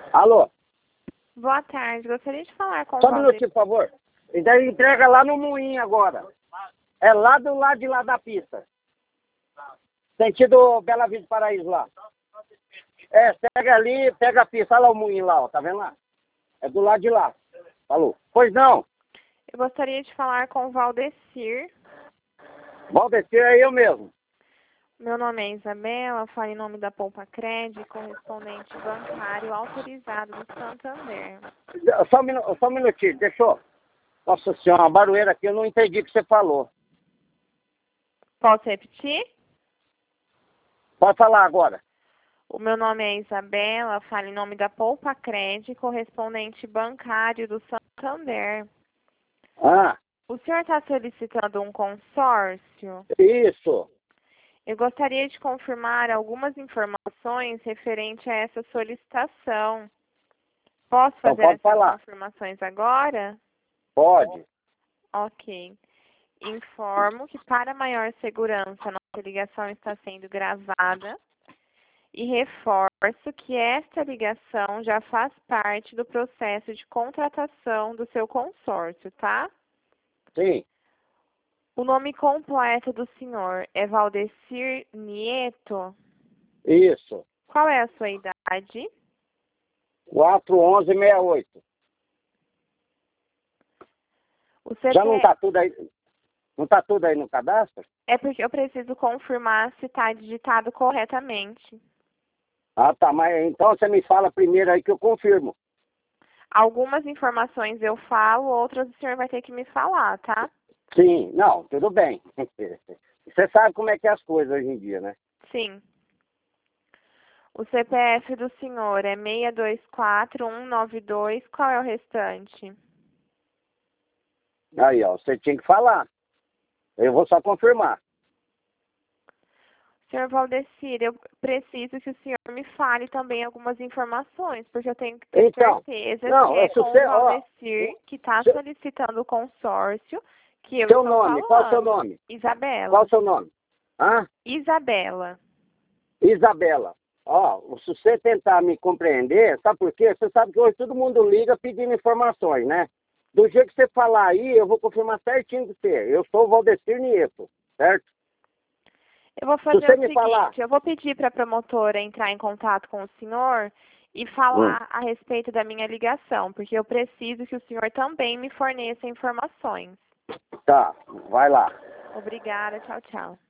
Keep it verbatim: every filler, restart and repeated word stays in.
Alô? Boa tarde, gostaria de falar com o Só um Valdecir. minutinho, por favor. E daí entrega lá no moinho agora. É lá do lado de lá da pista. Sentido Bela Vista Paraíso lá. É, pega ali, pega a pista. Olha lá o moinho lá, ó. Tá vendo lá? É do lado de lá. Falou. Pois não. Eu gostaria de falar com o Valdecir. Valdecir é eu mesmo. Meu nome é Isabela, falo em nome da Poupa Cred, correspondente bancário autorizado do Santander. Só um, minu... Só um minutinho, deixou. Nossa senhora, uma barulheira aqui, eu não entendi o que você falou. Posso repetir? Pode falar agora. O meu nome é Isabela, falo em nome da Poupa Cred, correspondente bancário do Santander. Ah, O senhor está solicitando um consórcio? isso. Eu gostaria de confirmar algumas informações referente a essa solicitação. Posso Então fazer pode essas falar. confirmações agora? Pode. Ok. Informo que para maior segurança nossa ligação está sendo gravada e reforço que esta ligação já faz parte do processo de contratação do seu consórcio, tá? Sim. O nome completo do senhor é Valdecir Nieto. Isso. Qual é a sua idade? quatro onze sessenta e oito. O Já não C P... tá tudo aí? Não tá tudo aí no cadastro? É porque eu preciso confirmar se está digitado corretamente. Ah, tá. Mas então você me fala primeiro aí que eu confirmo. Algumas informações eu falo, outras o senhor vai ter que me falar, tá? Sim. Não, tudo bem. Você sabe como é que é as coisas hoje em dia, né? Sim. O C P F do senhor é seis dois quatro um nove dois. Qual é o restante? Aí, ó. Você tinha que falar. Eu vou só confirmar. Senhor Valdecir, eu preciso que o senhor me fale também algumas informações, porque eu tenho que ter Então, certeza não, que é é se com o você, ó, Valdecir que está seu, solicitando o consórcio que eu seu estou nome, qual é o seu falando. nome? Isabela. Qual é o seu nome? Hã? Isabela. Isabela. Ó, se você tentar me compreender, sabe por quê? Você sabe que hoje todo mundo liga pedindo informações, né? Do jeito que você falar aí, eu vou confirmar certinho com você. Eu sou o Valdecir Nieto, certo? Eu vou Se fazer você o me seguinte, falar... eu vou pedir para a promotora entrar em contato com o senhor e Hum, falar a respeito da minha ligação, porque eu preciso que o senhor também me forneça informações. tá, vai lá. Obrigada, tchau, tchau.